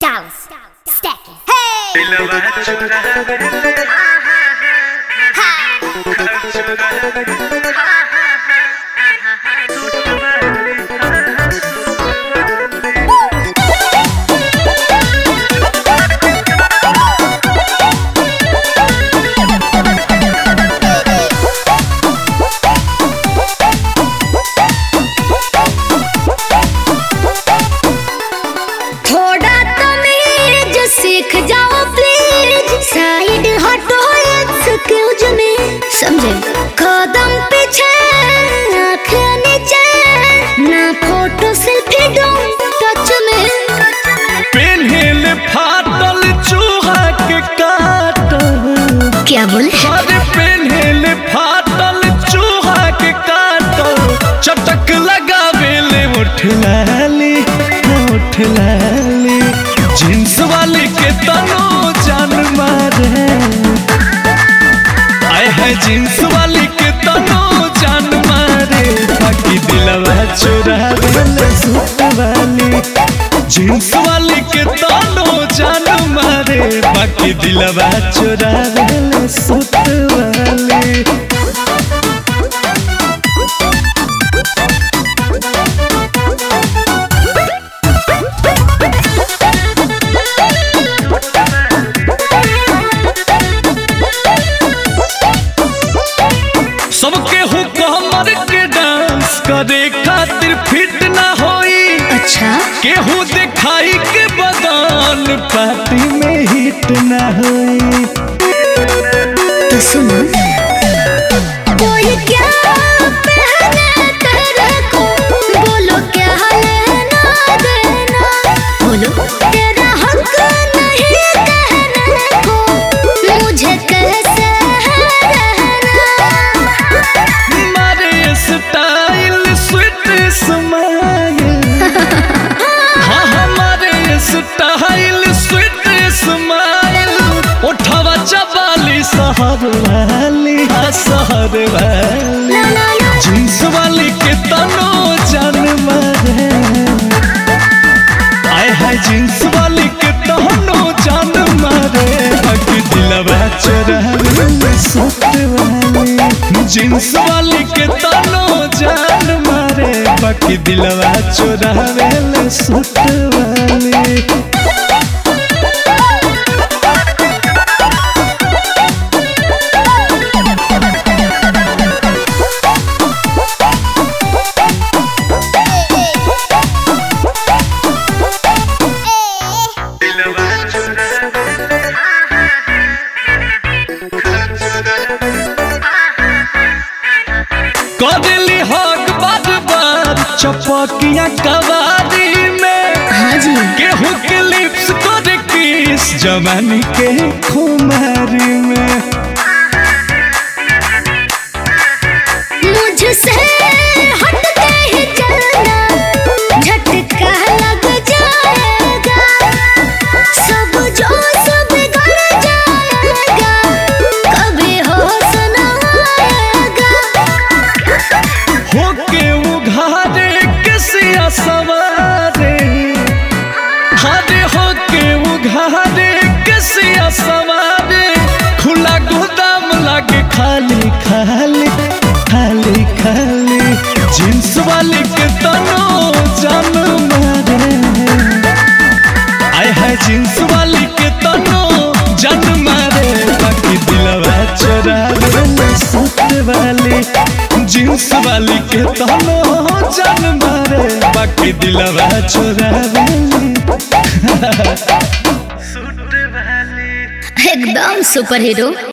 Dallas, stacking. Hey! थोड़ा तमीज सीख जाओ प्लीज, साइड हटो एक्सक्यूज मी, समझे? कदम पीछे आँखें नीचे, ना फोटो सेल्फी डोंट टच में। पेन्हिल फाटल चूहा के काटल। क्या बोले? अरे पेन्हिल फाटल चूहा के काटल, चटक लगावेले उठ लाली जींस वाली के तनो जान मारे। आए है जींस वाली के तनो जान मारे, बाकी दिलवा चुरावेले सूट वाली। जींस वाली के तनो जान मारे, बाकी दिलवा चुरावेले सूट वाली। सबके हुक्मर के डांस करे खातिर फिट ना होई। अच्छा, केहू दिखाई के बदन पार्टी में हिट ना होई। तो सुनो, कोई क्या पहने तेरे को, बोलो क्या लेना देना, बोलो तेरा हक नहीं कहने को, मुझे कैसे रहना। मारे स्टाइल स्वीट स्माइल, हाँ हमारे स्टाइल स्वीट स्माइल, उठावा चबाली शहर वाली, हाँ शहर वाली। जींस वाली के तनो जान मारे, आए है जींस वाली के तनो जान मारे, बाकी दिलवा चुरावेले सूट वाली। जींस वाली के तनो जान मारे, बाकी दिलवा चुरावेले सूट वाली। कदली हक बार बार चपकिया कवारी में, हाँ जी, गेहूं के लिप्स कर किस जवानी के खुमारी में। मुझसे हट के ही चलना, झटका लग जाएगा, सब जोश बिगड़ जाएगा, कभी होश न आएगा। होके उघारे किसिया सवारे, हारे होके उघारे किसिया सवारे, खुला गोदाम लागे खाली खाली खाली खाली। जींस वाली के तनो जान मारे, आए है जींस वाली के तनो जान मारे, बाकी दिलवा चुरावेले सूट वाली। जींस वाली के तनो जान मारे, बाकी दिलवा चुरावेले सूट वाली। एकदम सुपर हीरो।